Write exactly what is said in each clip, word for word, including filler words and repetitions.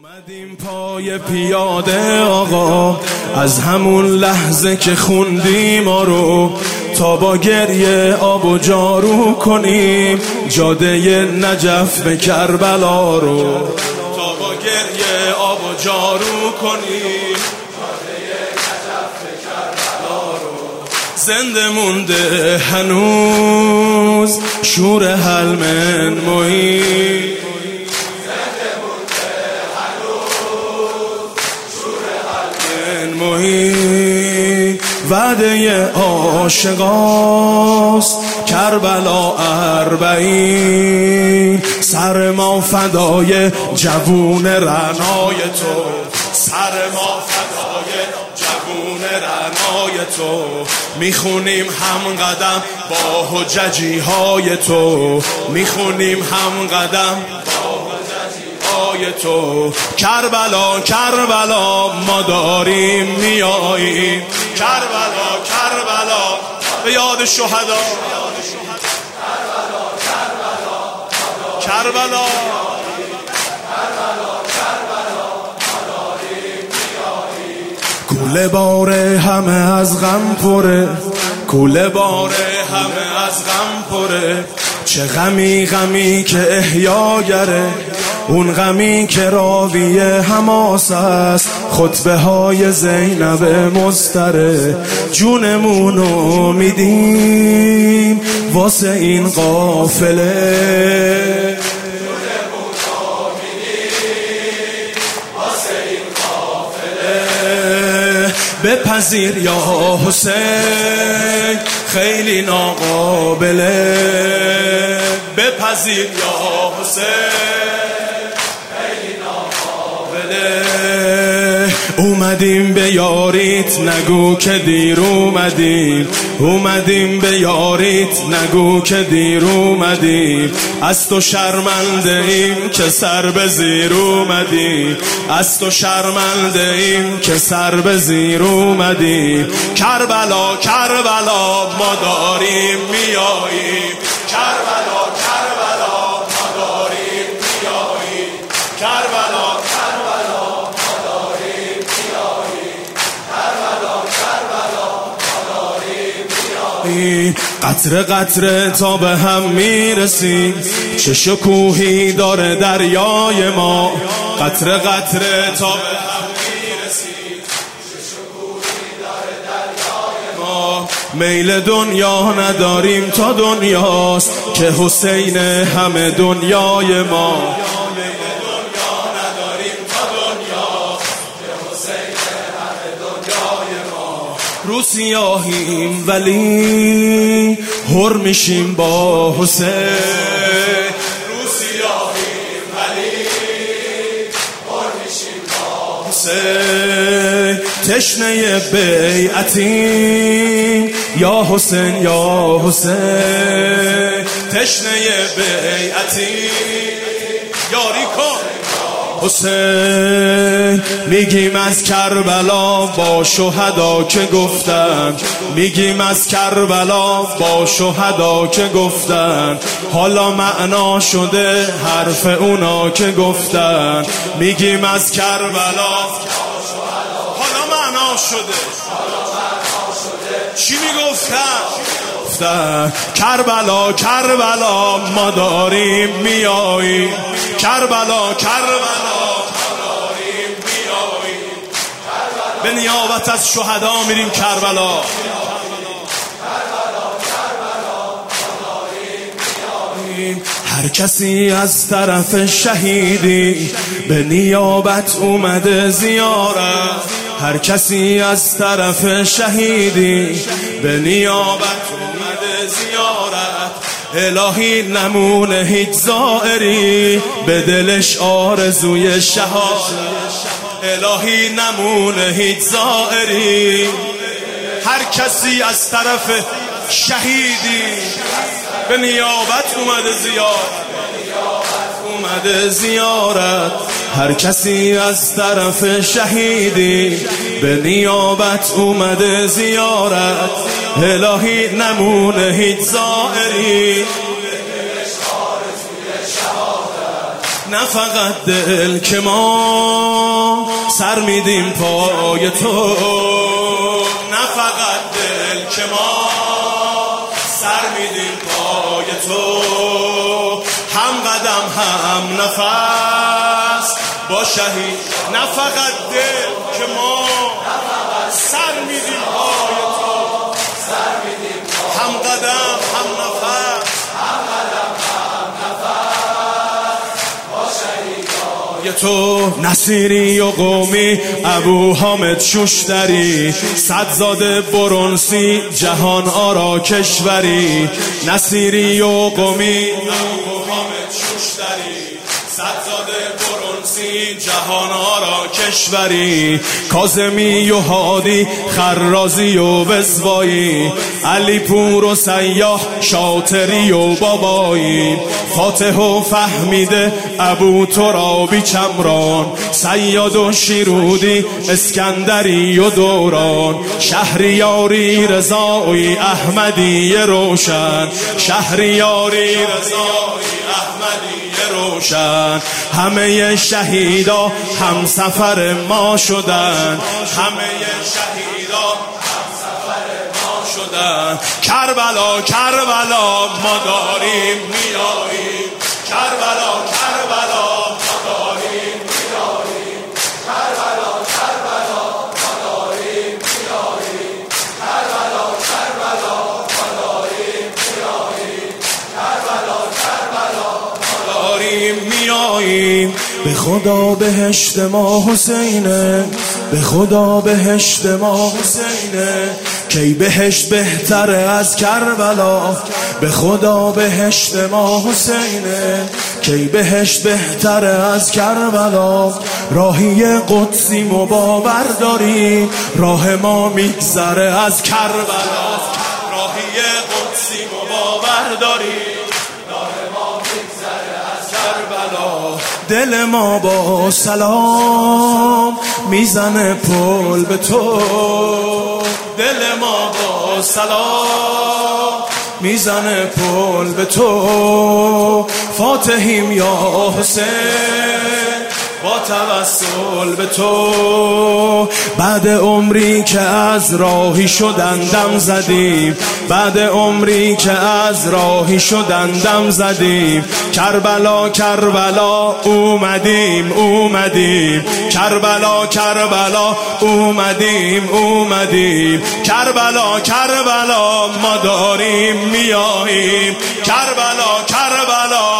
اومدیم پای پیاده آقا، از همون لحظه که خوندی ما رو، تا با گریه آب و جارو کنیم جاده نجف به کربلا رو، تا با گریه آب و جارو کنیم جاده نجف به کربلا رو. زنده مونده هنوز شور حلم محیط، وعده عاشقاست کربلا اربعین، سر ما فدای جوون رعنای تو، سر ما فدای جوون رعنای تو. میخونیم هم قدم با حججی های تو، میخونیم هم قدم تو. کربلا کربلا ما داریم میاییم، کربلا کربلا به یاد شهدا، کربلا کوله باره همه از غم پره، کوله باره همه از غم پره. چه غمی غمی که احیاگره، اون غمی که راوی حماس است، خطبه های زینب مضطره. جونمونو میدیم واسه این قافله، بپذیر یا حسین خیلی ناقابله، بپذیر یا حسین خیلی ناقابله. اومدیم به یاریت نگو که دیر اومدیم، اومدیم به یاریت نگو که دیر اومدیم. از تو شرمنده ایم که سر به زیر اومدیم، از تو شرمنده ایم که سر به زیر اومدیم. کربلا کربلا ما داریم میاییم، کربلا کربلا ما داریم میاییم، کربلا کربلا ما داریم میاییم، کربلا کربلا ما داریم میاییم. قطره قطره تا به هم میرسیم، چه شکوهی داره دریای ما. قطره قطره تا به هم میرسیم، چه شکوهی داره دریای ما. میل دنیا نداریم تا دنیاست، که حسین همه دنیای ما. رو سیاهیم ولی هر میشیم با حسین، رو سیاهیم ولی هر میشیم با حسین. تشنه بیعتیم یا حسین یا حسین، تشنه بیعتیم یاری کن حسین. میگیم از کربلا با شهدا که گفتن، میگیم از کربلا با شهدا که گفتن. حالا معنا شده حرف اونا که گفتن، میگیم از کربلا حالا معنا شده. چی میگفتن؟ گفتن کربلا کربلا ما داریم میاییم، کربلا کربلا به نیابت از شهدا میریم کربلا. هر کسی از طرف شهیدی به نیابت اومده زیارت، هر کسی از طرف شهیدی به نیابت اومده زیارت. الهی نمونه هیچ زائری به دلش آرزوی شهادت، الهی نمونه هیچ زائری. هر کسی از طرف شهیدی به نیابت اومده زیارت، اومده زیارت. هر کسی از طرف شهیدی به نیابت اومده زیارت. الهی نمونه هیچ زائری نه فقط دل که ما سر میدیم پای تو، نه فقط دل که ما سر میدیم پای تو، هم قدم هم نفس با شهید. نه فقط دل که ما سر میدیم پای تو، هم قدم هم نفس تو. نصیری و قومی ابو حامد شوشتری، صدزاده برونسی جهان آرا کشوری. نصیری و قومی ابو حامد شوشتری، صدزاده برونسی جهان آرا کشوری. کاظمی و هادی خرازی و وزوایی، علی پور و سیاح شاطری و بابایی. فاتح و فهمیده ابو ترابی چمران، سیاد و شیرودی اسکندری و دوران. شهریاری رضایی احمدی روشن، شهریاری رضایی احمدی روشن. همه شهیدا هم سفر ما شدن، همه شهیدا هم سفر ما شدن. کربلا کربلا ما داریم میاییم، کربلا کربلا ما داریم میاییم، کربلا کربلا ما داریم میاییم، کربلا کربلا ما داریم میاییم، کربلا کربلا ما داریم میاییم. به خدا بهشت ما حسینه، به خدا بهشت ما حسینه، کی بهشت بهتره از کربلا. به خدا بهشت ما حسینه، کی بهشت بهتره از کربلا. راهی قدسی مباور داری، راه ما میگذره از کربلا. راهی قدسی مباور داری، دل ما با سلام میزنه پل به تو، دل ما با سلام میزنه پل به تو. فاتحیم یا حسین با توسل به تو. بعد عمری که از راهی شدن دم زدیم، بعد عمری که از راهی شدن دم زدیم. کربلا کربلا اومدیم اومدیم، کربلا کربلا اومدیم اومدیم، کربلا کربلا ما داریم میاییم، کربلا کربلا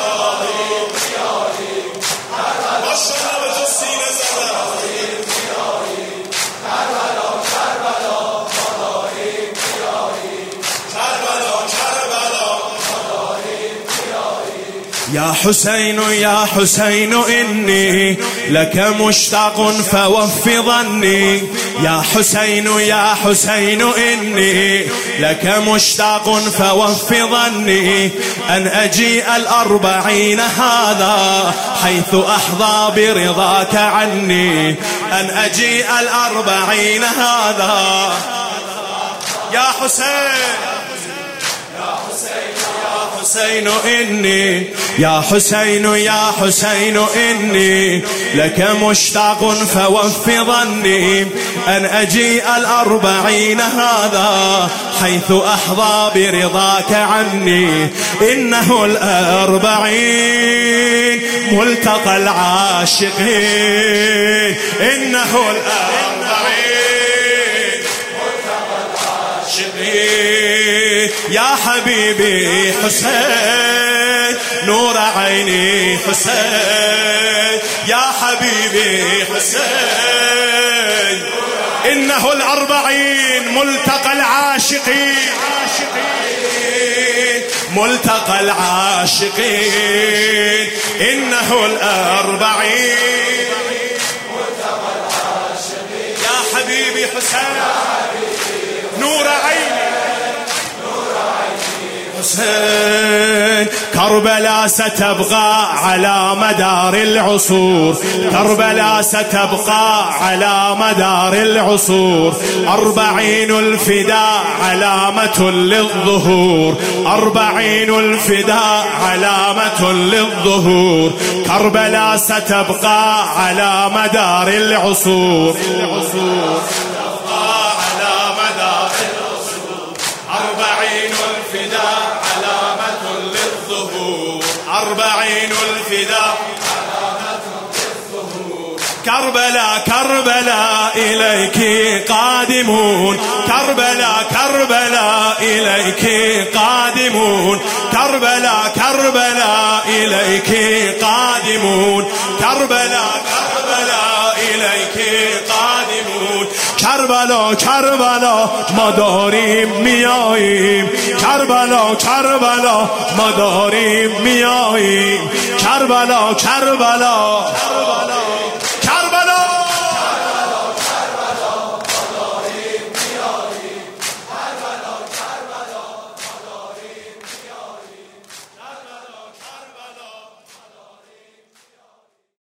يا حسين يا حسين إني لك مشتاق فوف ظني. يا حسين يا حسين إني لك مشتاق فوف ظني. أن أجيء الأربعين هذا حيث أحظى برضاك عني. أن أجيء الأربعين هذا يا حسين حسين إني يا حسين يا حسين إني لك مشتاق فوف ظني. أن أجيء الأربعين هذا حيث أحظى برضاك عني. إنه الأربعين ملتقى العاشقين، إنه الأربعين ملتقى العاشقين. يا حبيبي حسين نور عيني حسين، يا حبيبي حسين. إنه الأربعين ملتقى العاشقين، ملتقى العاشقين. إنه الأربعين ملتقى العاشقين. يا حبيبي حسين نور عيني الحسين. كربلاء ستبقى على مدار العصور، كربلاء ستبقى على مدار العصور. أربعين الفداء علامة للظهور، أربعين الفداء علامة للظهور. كربلاء ستبقى على مدار العصور، ستبقى على مدار العصور. أربعين الفداء علامة للظهور، أربعين الفداء علامة للظهور. كربلاء كربلاء إليك قادمون، كربلاء كربلاء إليك قادمون. كربلاء كربلاء إليك قادمون، كربلاء كربلاء إليك قادمون. کربلا کربلا ما داریم میاییم، کربلا کربلا ما داریم میاییم. کربلا کربلا